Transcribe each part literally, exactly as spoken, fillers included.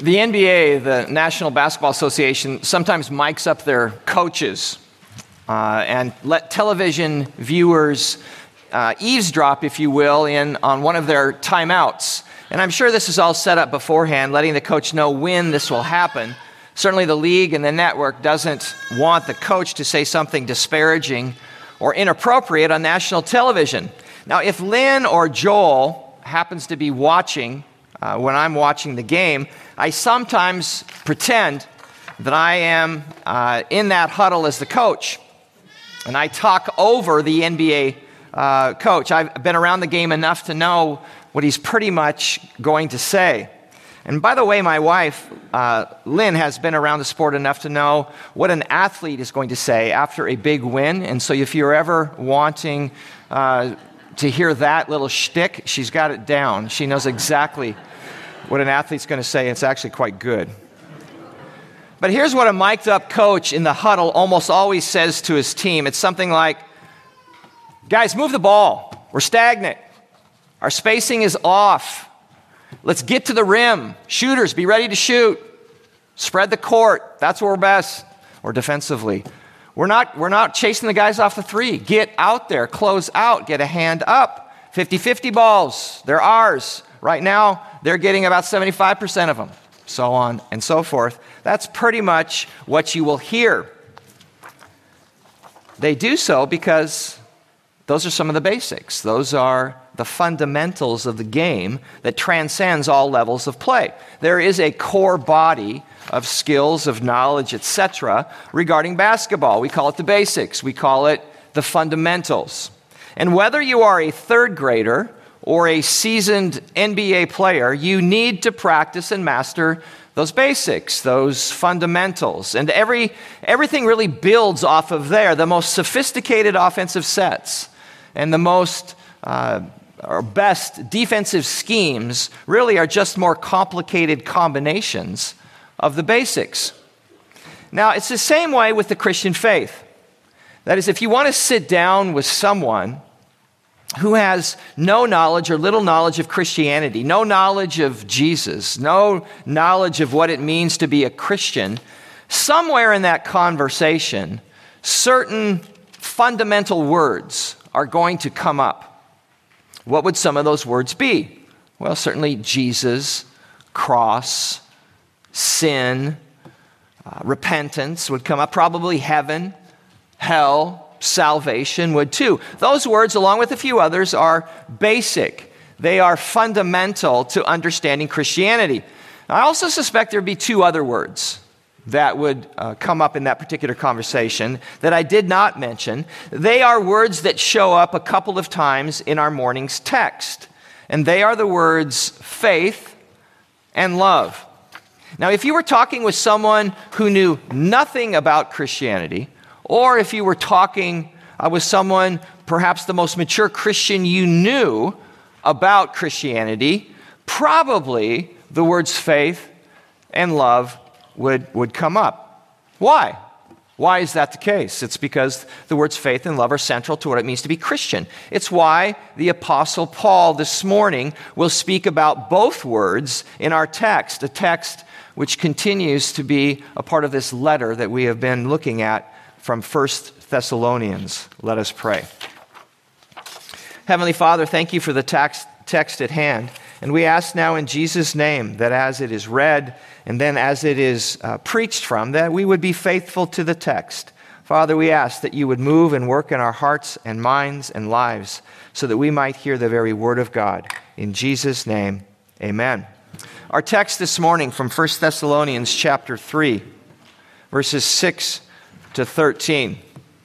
The N B A, the National Basketball Association, sometimes mics up their coaches uh, and let television viewers uh, eavesdrop, if you will, in on one of their timeouts. And I'm sure this is all set up beforehand, letting the coach know when this will happen. Certainly the league and the network doesn't want the coach to say something disparaging or inappropriate on national television. Now, if Lynn or Joel happens to be watching uh, when I'm watching the game, I sometimes pretend that I am uh, in that huddle as the coach, and I talk over the N B A uh, coach. I've been around the game enough to know what he's pretty much going to say. And by the way, my wife, uh, Lynn, has been around the sport enough to know what an athlete is going to say after a big win. And so if you're ever wanting uh, to hear that little shtick, she's got it down. She knows exactly what an athlete's going to say. It's actually quite good. But here's what a mic'd up coach in the huddle almost always says to his team. It's something like, guys, move the ball. We're stagnant. Our spacing is off. Let's get to the rim. Shooters, be ready to shoot. Spread the court. That's where we're best. Or defensively. We're not, we're not chasing the guys off the three. Get out there. Close out. Get a hand up. fifty-fifty balls. They're ours. Right now, they're getting about seventy-five percent of them. So on and so forth. That's pretty much what you will hear. They do so because those are some of the basics. Those are the fundamentals of the game that transcends all levels of play. There is a core body of skills, of knowledge, et cetera regarding basketball. We call it the basics. We call it the fundamentals. And whether you are a third grader or a seasoned N B A player, you need to practice and master those basics, those fundamentals. And every everything really builds off of there. The most sophisticated offensive sets and the most uh, or best defensive schemes really are just more complicated combinations of the basics. Now, it's the same way with the Christian faith. That is, if you want to sit down with someone who has no knowledge or little knowledge of Christianity, no knowledge of Jesus, no knowledge of what it means to be a Christian, somewhere in that conversation, certain fundamental words are going to come up. What would some of those words be? Well, certainly Jesus, cross, sin, uh, repentance would come up. Probably heaven, hell, salvation would too. Those words, along with a few others, are basic. They are fundamental to understanding Christianity. I also suspect there'd be two other words that would uh, come up in that particular conversation that I did not mention. They are words that show up a couple of times in our morning's text. And they are the words faith and love. Now, if you were talking with someone who knew nothing about Christianity, or if you were talking uh, with someone, perhaps the most mature Christian you knew about Christianity, probably the words faith and love would, would come up. Why? Why is that the case? It's because the words faith and love are central to what it means to be Christian. It's why the Apostle Paul this morning will speak about both words in our text, a text which continues to be a part of this letter that we have been looking at from First Thessalonians. Let us pray. Heavenly Father, thank you for the text, text at hand. And we ask now in Jesus' name that as it is read and then as it is uh, preached from, that we would be faithful to the text. Father, we ask that you would move and work in our hearts and minds and lives so that we might hear the very word of God. In Jesus' name, amen. Our text this morning from First Thessalonians chapter three, verses six to thirteen.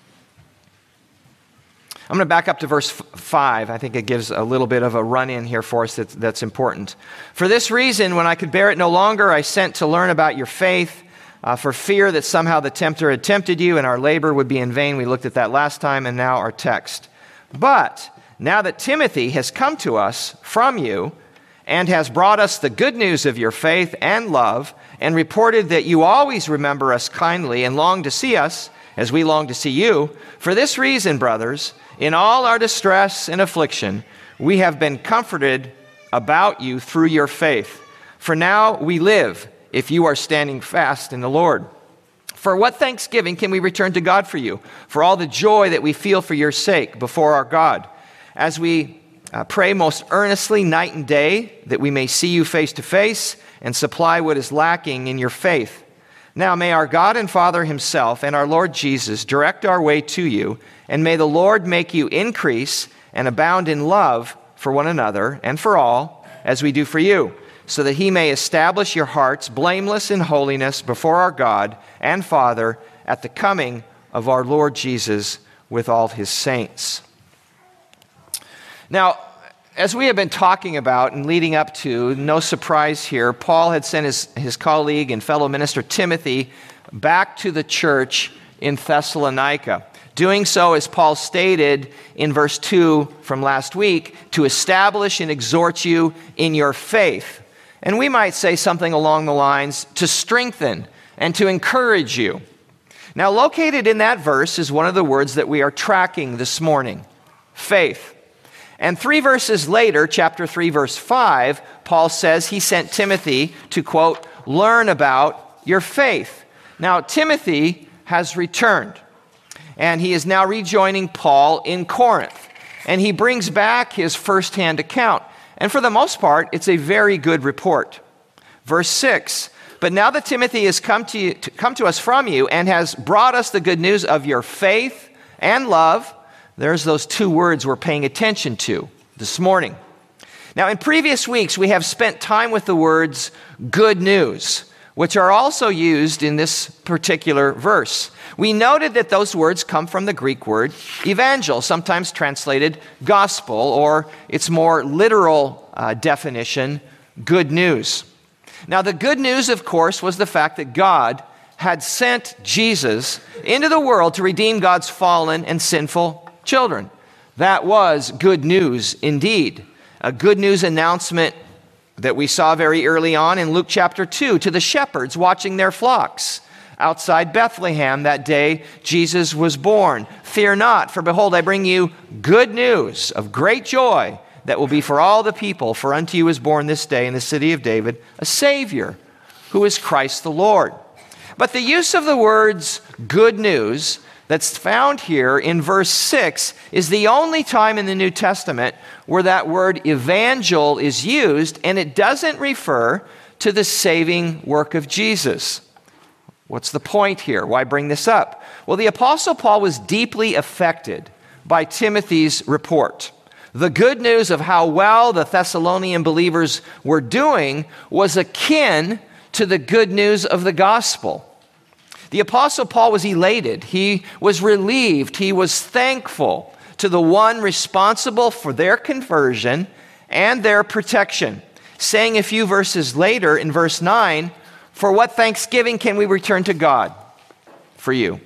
I'm going to back up to verse five. I think it gives a little bit of a run-in here for us that's, that's important. For this reason, when I could bear it no longer, I sent to learn about your faith, uh, for fear that somehow the tempter had tempted you and our labor would be in vain. We looked at that last time, and now our text. But now that Timothy has come to us from you and has brought us the good news of your faith and love, and reported that you always remember us kindly and long to see us, as we long to see you, for this reason, brothers, in all our distress and affliction, we have been comforted about you through your faith. For now we live, if you are standing fast in the Lord. For what thanksgiving can we return to God for you, for all the joy that we feel for your sake before our God, as we uh, pray most earnestly night and day that we may see you face to face and supply what is lacking in your faith. Now may our God and Father himself and our Lord Jesus direct our way to you, and may the Lord make you increase and abound in love for one another and for all, as we do for you, so that he may establish your hearts blameless in holiness before our God and Father at the coming of our Lord Jesus with all his saints. Now, as we have been talking about and leading up to, no surprise here, Paul had sent his, his colleague and fellow minister Timothy back to the church in Thessalonica. Doing so, as Paul stated in verse two from last week, to establish and exhort you in your faith. And we might say something along the lines, to strengthen and to encourage you. Now, located in that verse is one of the words that we are tracking this morning, faith. And three verses later, chapter three, verse five, Paul says he sent Timothy to, quote, learn about your faith. Now, Timothy has returned, and he is now rejoining Paul in Corinth. And he brings back his firsthand account. And for the most part, it's a very good report. Verse six, but now that Timothy has come to, you, to, come to us from you and has brought us the good news of your faith and love, there's those two words we're paying attention to this morning. Now, in previous weeks, we have spent time with the words good news, which are also used in this particular verse. We noted that those words come from the Greek word evangel, sometimes translated gospel, or its more literal uh, definition, good news. Now, the good news, of course, was the fact that God had sent Jesus into the world to redeem God's fallen and sinful children. That was good news indeed. A good news announcement that we saw very early on in Luke chapter two to the shepherds watching their flocks outside Bethlehem that day Jesus was born. Fear not, for behold, I bring you good news of great joy that will be for all the people. For unto you is born this day in the city of David a Savior, who is Christ the Lord. But the use of the words good news that's found here in verse six is the only time in the New Testament where that word evangel is used, and it doesn't refer to the saving work of Jesus. What's the point here? Why bring this up? Well, the Apostle Paul was deeply affected by Timothy's report. The good news of how well the Thessalonian believers were doing was akin to the good news of the gospel. The Apostle Paul was elated. He was relieved. He was thankful to the one responsible for their conversion and their protection, saying a few verses later in verse nine, for what thanksgiving can we return to God for you?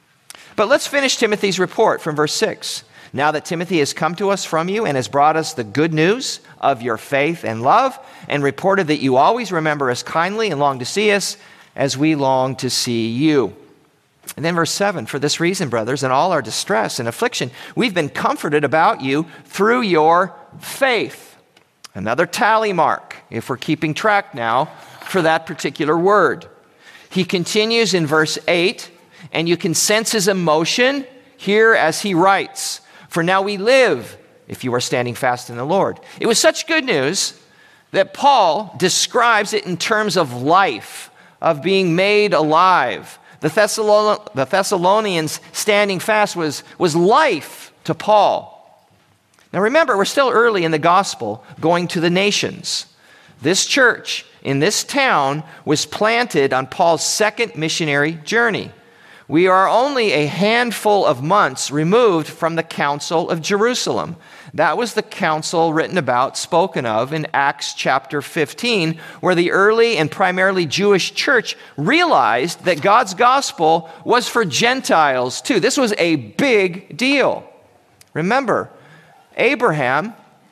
But let's finish Timothy's report from verse six. Now that Timothy has come to us from you and has brought us the good news of your faith and love, and reported that you always remember us kindly and long to see us, as we long to see you. And then verse seven, for this reason, brothers, in all our distress and affliction, we've been comforted about you through your faith. Another tally mark, if we're keeping track now, for that particular word. He continues in verse eight, and you can sense his emotion here as he writes, for now we live if you are standing fast in the Lord. It was such good news that Paul describes it in terms of life, of being made alive. The, Thessalon- the Thessalonians standing fast was, was life to Paul. Now remember, we're still early in the gospel going to the nations. This church in this town was planted on Paul's second missionary journey. We are only a handful of months removed from the Council of Jerusalem. That was the council written about, spoken of in Acts chapter fifteen, where the early and primarily Jewish church realized that God's gospel was for Gentiles too. This was a big deal. Remember, Abraham,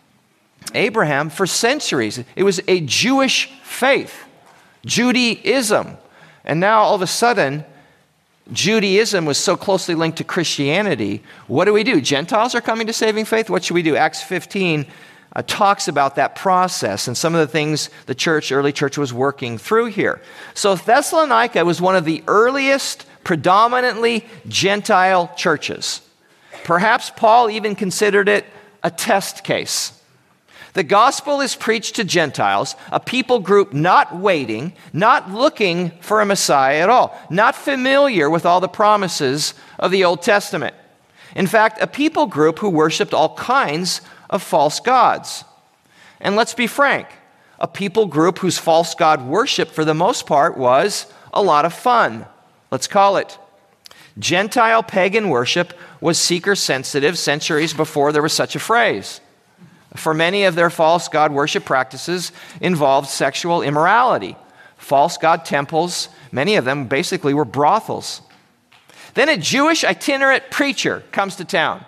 Abraham for centuries, it was a Jewish faith, Judaism. And now all of a sudden, Judaism was so closely linked to Christianity. What do we do? Gentiles are coming to saving faith. What should we do? Acts fifteen uh, talks about that process and some of the things the church, early church was working through here. So Thessalonica was one of the earliest predominantly Gentile churches. Perhaps Paul even considered it a test case. The gospel is preached to Gentiles, a people group not waiting, not looking for a Messiah at all, not familiar with all the promises of the Old Testament. In fact, a people group who worshiped all kinds of false gods. And let's be frank, a people group whose false god worship for the most part was a lot of fun. Let's call it. Gentile pagan worship was seeker-sensitive centuries before there was such a phrase. For many of their false god worship practices involved sexual immorality. False god temples, many of them basically were brothels. Then a Jewish itinerant preacher comes to town.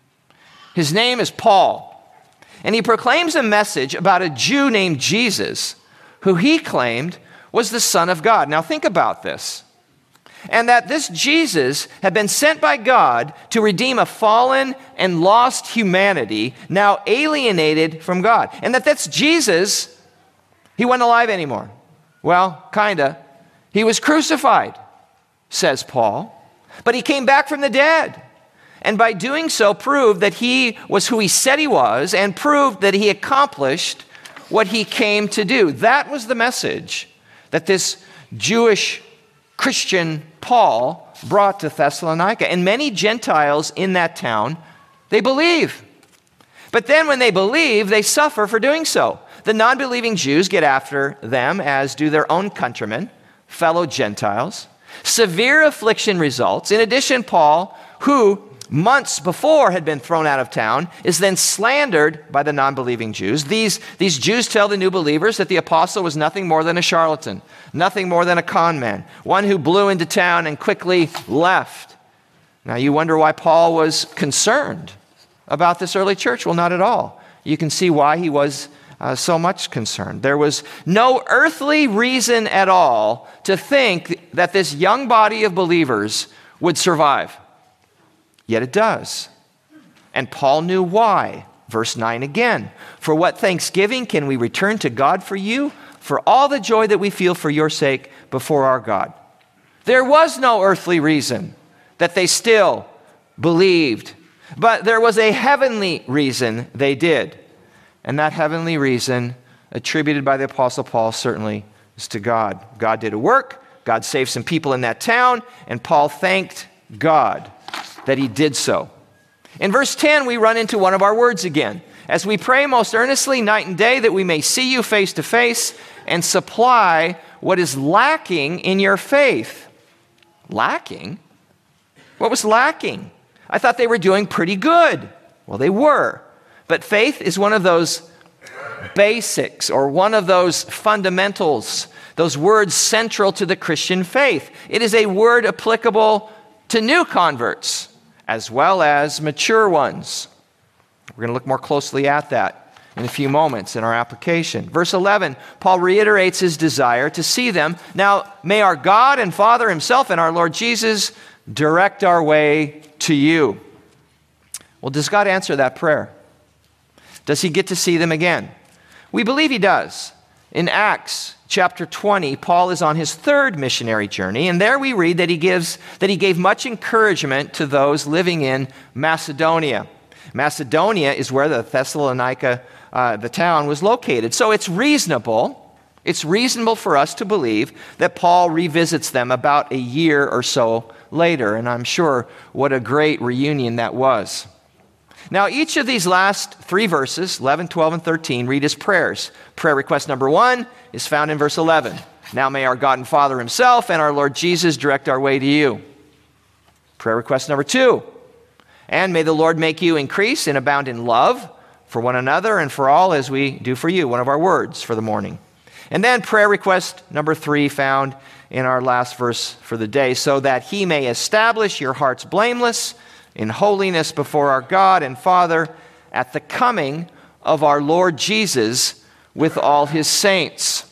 His name is Paul, and he proclaims a message about a Jew named Jesus, who he claimed was the Son of God. Now think about this. And that this Jesus had been sent by God to redeem a fallen and lost humanity now alienated from God. And that that's Jesus, he wasn't alive anymore. Well, kinda. He was crucified, says Paul. But he came back from the dead. And by doing so, proved that he was who he said he was and proved that he accomplished what he came to do. That was the message that this Jewish Christian Paul brought to Thessalonica. And many Gentiles in that town, they believe. But then when they believe, they suffer for doing so. The non-believing Jews get after them, as do their own countrymen, fellow Gentiles. Severe affliction results. In addition, Paul, who months before had been thrown out of town, is then slandered by the non-believing Jews. These, these Jews tell the new believers that the apostle was nothing more than a charlatan, nothing more than a con man, one who blew into town and quickly left. Now you wonder why Paul was concerned about this early church. Well, not at all. You can see why he was uh, so much concerned. There was no earthly reason at all to think that this young body of believers would survive. Yet it does. And Paul knew why. Verse nine again. For what thanksgiving can we return to God for you? For all the joy that we feel for your sake before our God. There was no earthly reason that they still believed. But there was a heavenly reason they did. And that heavenly reason, attributed by the Apostle Paul, certainly is to God. God did a work. God saved some people in that town. And Paul thanked God that he did so. In verse ten, we run into one of our words again. As we pray most earnestly night and day that we may see you face to face and supply what is lacking in your faith. Lacking? What was lacking? I thought they were doing pretty good. Well, they were. But faith is one of those basics or one of those fundamentals, those words central to the Christian faith. It is a word applicable to new converts as well as mature ones. We're going to look more closely at that in a few moments in our application. Verse eleven, Paul reiterates his desire to see them. Now, may our God and Father himself and our Lord Jesus direct our way to you. Well, does God answer that prayer? Does he get to see them again? We believe he does. In Acts chapter twenty, Paul is on his third missionary journey, and there we read that he gives that he gave much encouragement to those living in Macedonia. Macedonia is where the Thessalonica, uh, the town, was located. So it's reasonable, it's reasonable for us to believe that Paul revisits them about a year or so later, and I'm sure what a great reunion that was. Now, each of these last three verses, eleven, twelve, and thirteen, read as prayers. Prayer request number one is found in verse eleven. Now may our God and Father himself and our Lord Jesus direct our way to you. Prayer request number two. And may the Lord make you increase and abound in love for one another and for all as we do for you. One of our words for the morning. And then prayer request number three found in our last verse for the day. So that he may establish your hearts blameless in holiness before our God and Father at the coming of our Lord Jesus with all his saints.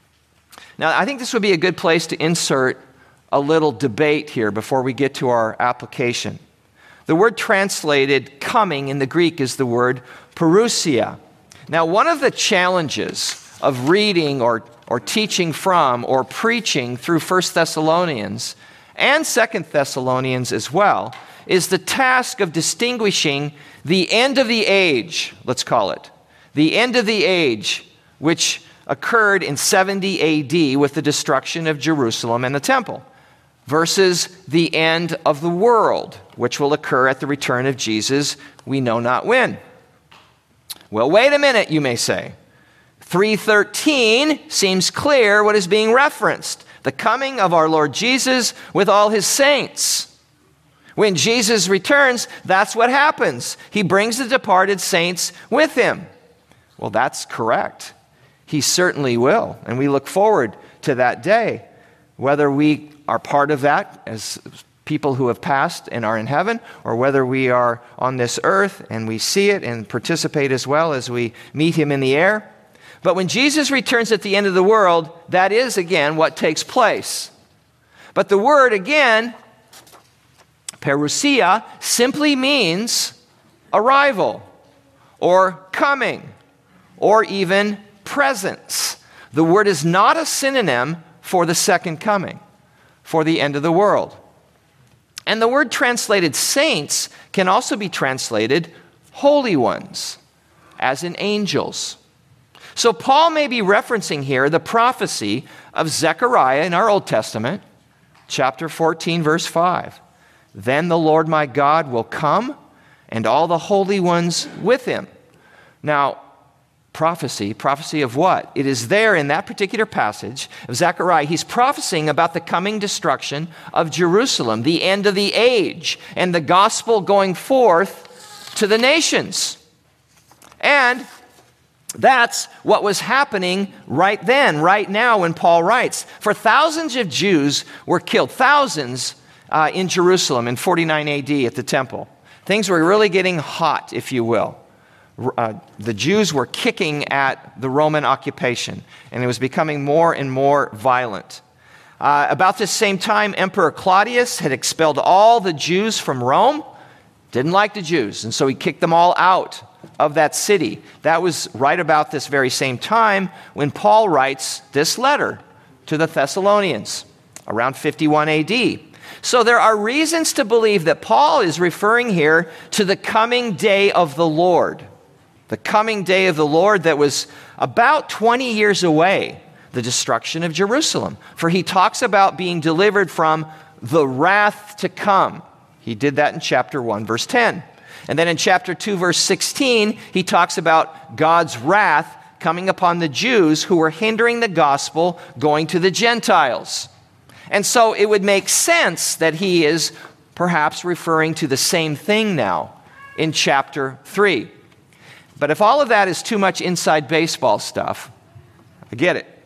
Now, I think this would be a good place to insert a little debate here before we get to our application. The word translated coming in the Greek is the word parousia. Now, one of the challenges of reading or, or teaching from or preaching through First Thessalonians and Second Thessalonians as well is the task of distinguishing the end of the age, let's call it, the end of the age, which occurred in seventy A D with the destruction of Jerusalem and the temple, versus the end of the world, which will occur at the return of Jesus, we know not when. Well, wait a minute, you may say. three thirteen seems clear what is being referenced. The coming of our Lord Jesus with all his saints. When Jesus returns, that's what happens. He brings the departed saints with him. Well, that's correct. He certainly will. And we look forward to that day. Whether we are part of that as people who have passed and are in heaven, or whether we are on this earth and we see it and participate as well as we meet him in the air. But when Jesus returns at the end of the world, that is, again, what takes place. But the word, again, parousia, simply means arrival, or coming, or even presence. The word is not a synonym for the second coming, for the end of the world. And the word translated saints can also be translated holy ones, as in angels. So Paul may be referencing here the prophecy of Zechariah in our Old Testament, chapter fourteen, verse five. Then the Lord my God will come, and all the holy ones with him. Now, prophecy, prophecy of what? It is there in that particular passage of Zechariah. He's prophesying about the coming destruction of Jerusalem, the end of the age, and the gospel going forth to the nations. And that's what was happening right then, right now, when Paul writes. For thousands of Jews were killed, thousands uh, in Jerusalem in forty-nine A D at the temple. Things were really getting hot, if you will. Uh, the Jews were kicking at the Roman occupation, and it was becoming more and more violent. Uh, about this same time, Emperor Claudius had expelled all the Jews from Rome. Didn't like the Jews, and so he kicked them all out of that city. That was right about this very same time when Paul writes this letter to the Thessalonians, around fifty-one A D. So there are reasons to believe that Paul is referring here to the coming day of the Lord. The coming day of the Lord that was about twenty years away, the destruction of Jerusalem. For he talks about being delivered from the wrath to come. He did that in chapter one, verse ten. And then in chapter two, verse sixteen, he talks about God's wrath coming upon the Jews who were hindering the gospel going to the Gentiles. And so it would make sense that he is perhaps referring to the same thing now in chapter three. But if all of that is too much inside baseball stuff, I get it.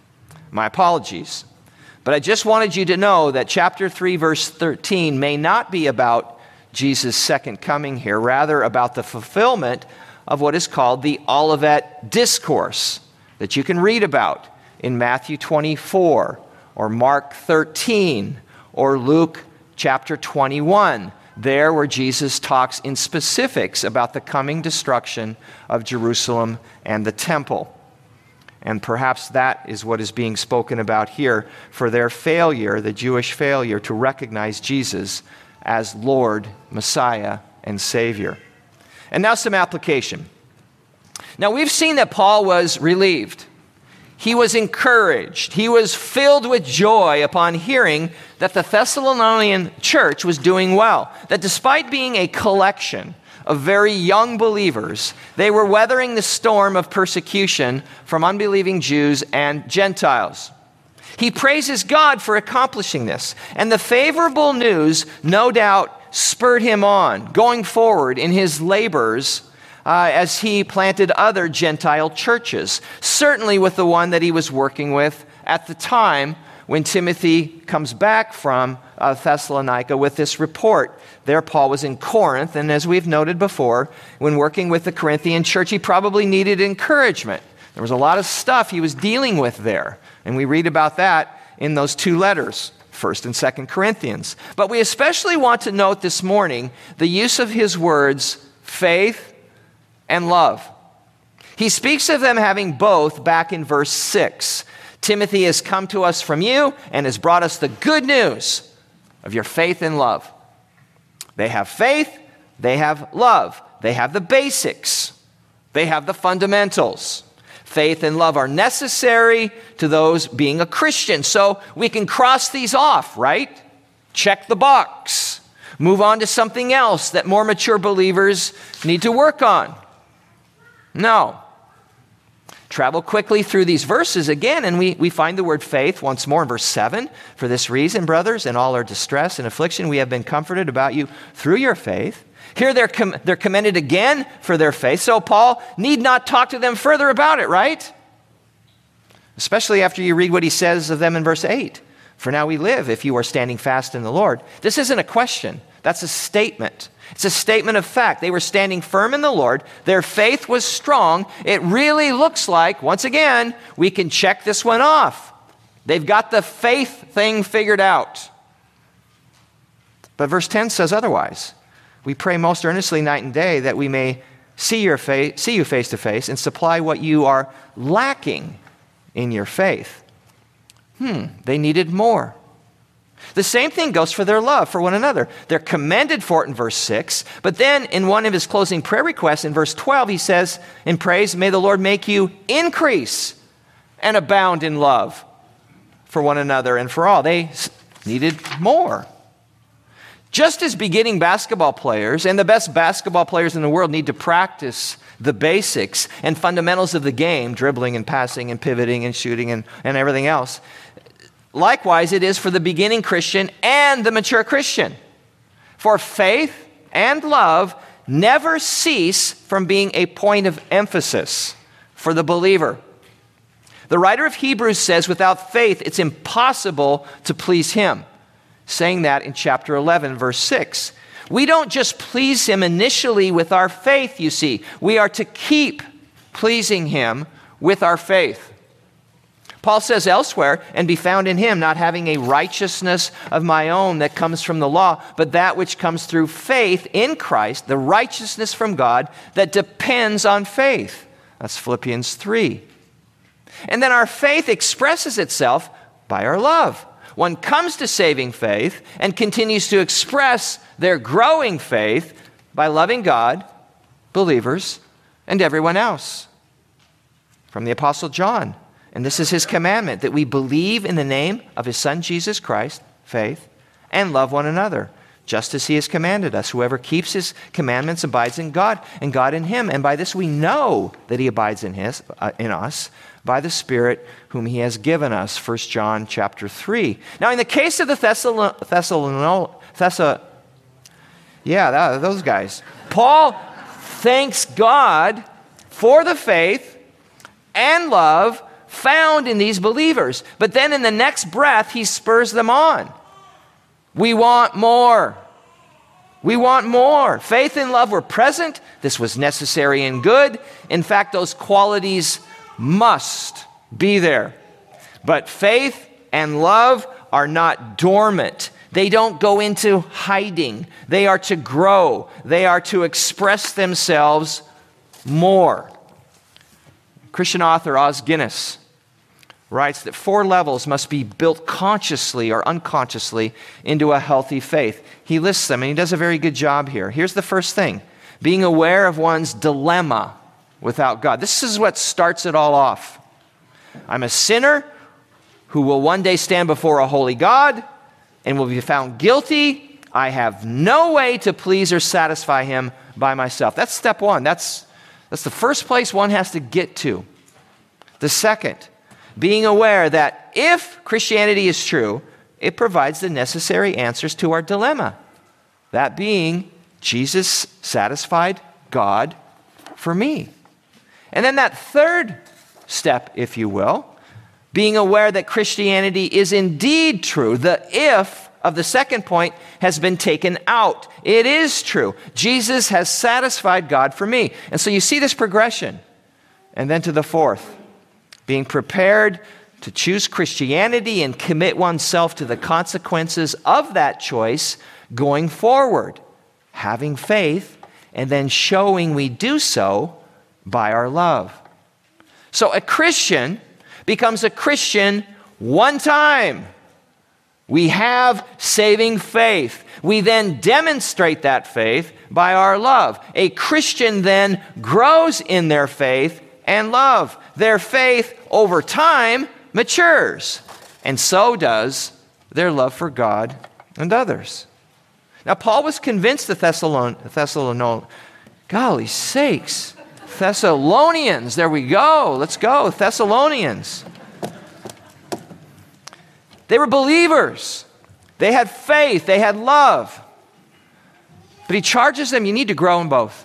My apologies. But I just wanted you to know that chapter three, verse thirteen may not be about Jesus' second coming here, rather about the fulfillment of what is called the Olivet Discourse that you can read about in Matthew twenty-four or Mark thirteen or Luke chapter twenty-one, there where Jesus talks in specifics about the coming destruction of Jerusalem and the temple. And perhaps that is what is being spoken about here for their failure, the Jewish failure, to recognize Jesus as Lord, Messiah, and Savior. And now some application. Now we've seen that Paul was relieved. He was encouraged. He was filled with joy upon hearing that the Thessalonian church was doing well. That despite being a collection of very young believers, they were weathering the storm of persecution from unbelieving Jews and Gentiles. He praises God for accomplishing this. And the favorable news, no doubt, spurred him on, going forward in his labors uh, as he planted other Gentile churches, certainly with the one that he was working with at the time when Timothy comes back from uh, Thessalonica with this report. There Paul was in Corinth, and as we've noted before, when working with the Corinthian church, he probably needed encouragement. There was a lot of stuff he was dealing with there, and we read about that in those two letters, First and Second Corinthians. But we especially want to note this morning the use of his words, faith and love. He speaks of them having both back in verse six. Timothy has come to us from you and has brought us the good news of your faith and love. They have faith, they have love, they have the basics, they have the fundamentals. Faith and love are necessary to those being a Christian. So we can cross these off, right? Check the box. Move on to something else that more mature believers need to work on. No. Travel quickly through these verses again, and we, we find the word faith once more in verse seven. For this reason, brothers, in all our distress and affliction, we have been comforted about you through your faith. Here they're, com- they're commended again for their faith, so Paul need not talk to them further about it, right? Especially after you read what he says of them in verse eight. For now we live if you are standing fast in the Lord. This isn't a question. That's a statement. It's a statement of fact. They were standing firm in the Lord. Their faith was strong. It really looks like, once again, we can check this one off. They've got the faith thing figured out. But verse ten says otherwise. We pray most earnestly night and day that we may see your face, see you face to face and supply what you are lacking in your faith. Hmm, they needed more. The same thing goes for their love for one another. They're commended for it in verse six, but then in one of his closing prayer requests in verse twelve, he says in praise, may the Lord make you increase and abound in love for one another and for all. They needed more. Just as beginning basketball players and the best basketball players in the world need to practice the basics and fundamentals of the game, dribbling and passing and pivoting and shooting and, and everything else, likewise, it is for the beginning Christian and the mature Christian. For faith and love never cease from being a point of emphasis for the believer. The writer of Hebrews says, without faith, it's impossible to please him, saying that in chapter eleven, verse six. We don't just please him initially with our faith, you see. We are to keep pleasing him with our faith. Paul says elsewhere, and be found in him, not having a righteousness of my own that comes from the law, but that which comes through faith in Christ, the righteousness from God that depends on faith. That's Philippians three. And then our faith expresses itself by our love. One comes to saving faith and continues to express their growing faith by loving God, believers, and everyone else. From the Apostle John. And this is his commandment, that we believe in the name of his Son, Jesus Christ, faith, and love one another, just as he has commanded us. Whoever keeps his commandments abides in God, and God in him. And by this we know that he abides in his, uh, in us, by the Spirit whom he has given us. First John chapter three. Now, in the case of the Thessalon, Thessalon, Thessa, yeah, that, those guys, Paul thanks God for the faith and love found in these believers. But then in the next breath, he spurs them on. We want more. We want more. Faith and love were present. This was necessary and good. In fact, those qualities must be there. But faith and love are not dormant. They don't go into hiding. They are to grow. They are to express themselves more. Christian author Os Guinness writes that four levels must be built consciously or unconsciously into a healthy faith. He lists them, and he does a very good job here. Here's the first thing: being aware of one's dilemma without God. This is what starts it all off. I'm a sinner who will one day stand before a holy God and will be found guilty. I have no way to please or satisfy him by myself. That's step one. That's, that's the first place one has to get to. The second, being aware that if Christianity is true, it provides the necessary answers to our dilemma. That being, Jesus satisfied God for me. And then that third step, if you will, being aware that Christianity is indeed true. The if of the second point has been taken out. It is true. Jesus has satisfied God for me. And so you see this progression. And then to the fourth, being prepared to choose Christianity and commit oneself to the consequences of that choice going forward. Having faith and then showing we do so by our love. So a Christian becomes a Christian one time. We have saving faith. We then demonstrate that faith by our love. A Christian then grows in their faith and love. Their faith over time matures, and so does their love for God and others. Now, Paul was convinced the Thessalon- Thessalon- golly sakes, Thessalonians, there we go, let's go, Thessalonians. They were believers. They had faith. They had love. But he charges them, you need to grow in both.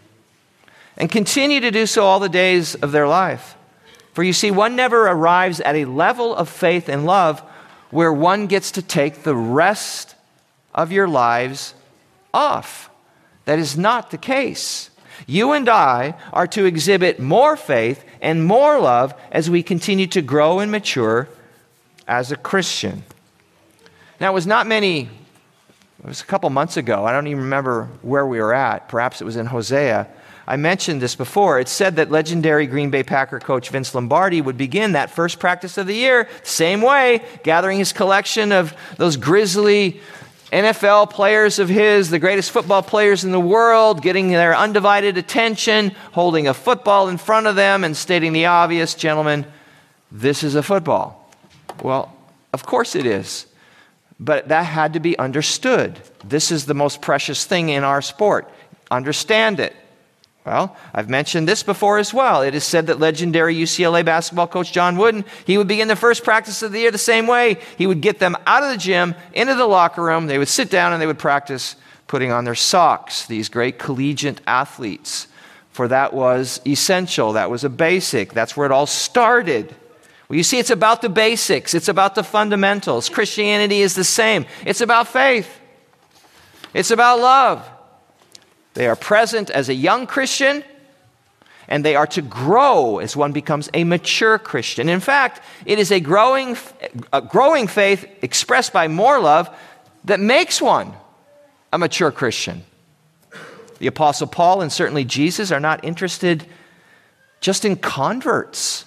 And continue to do so all the days of their life. For you see, one never arrives at a level of faith and love where one gets to take the rest of your lives off. That is not the case. You and I are to exhibit more faith and more love as we continue to grow and mature as a Christian. Now, it was not many, it was a couple months ago. I don't even remember where we were at. Perhaps it was in Hosea. I mentioned this before. It said that legendary Green Bay Packer coach Vince Lombardi would begin that first practice of the year the same way, gathering his collection of those grisly N F L players of his, the greatest football players in the world, getting their undivided attention, holding a football in front of them and stating the obvious, gentlemen, this is a football. Well, of course it is. But that had to be understood. This is the most precious thing in our sport. Understand it. Well, I've mentioned this before as well. It is said that legendary U C L A basketball coach John Wooden, he would begin the first practice of the year the same way. He would get them out of the gym, into the locker room. They would sit down and they would practice putting on their socks, these great collegiate athletes. For that was essential. That was a basic. That's where it all started. Well, you see, it's about the basics. It's about the fundamentals. Christianity is the same. It's about faith. It's about love. They are present as a young Christian, and they are to grow as one becomes a mature Christian. In fact, it is a growing, a growing faith expressed by more love that makes one a mature Christian. The Apostle Paul and certainly Jesus are not interested just in converts,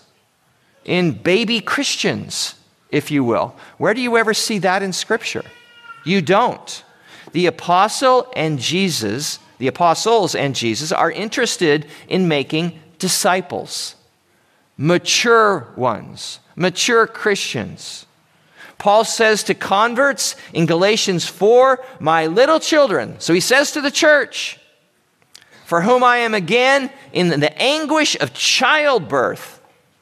in baby Christians, if you will. Where do you ever see that in Scripture? You don't. The apostle and Jesus, the apostles and Jesus are interested in making disciples, mature ones, mature Christians. Paul says to converts in Galatians four, my little children. So he says to the church, for whom I am again in the anguish of childbirth,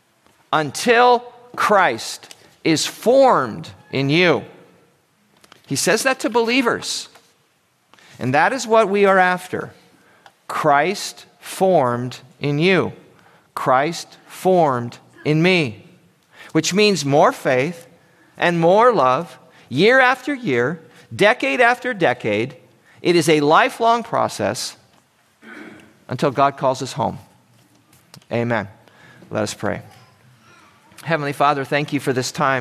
until Christ is formed in you. He says that to believers. And that is what we are after. Christ formed in you. Christ formed in me. Which means more faith and more love, year after year, decade after decade. It is a lifelong process until God calls us home. Amen. Let us pray. Heavenly Father, thank you for this time.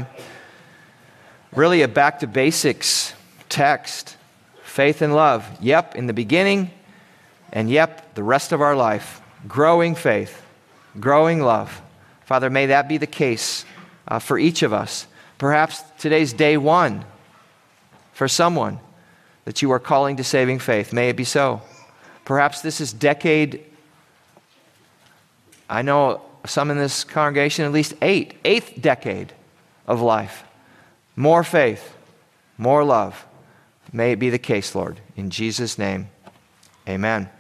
Really a back to basics text. Faith and love. Yep, in the beginning, and yep, the rest of our life. Growing faith, growing love. Father, may that be the case uh, for each of us. Perhaps today's day one for someone that you are calling to saving faith. May it be so. Perhaps this is decade, I know some in this congregation, at least eight, eighth decade of life. More faith, more love. May it be the case, Lord. In Jesus' name, amen.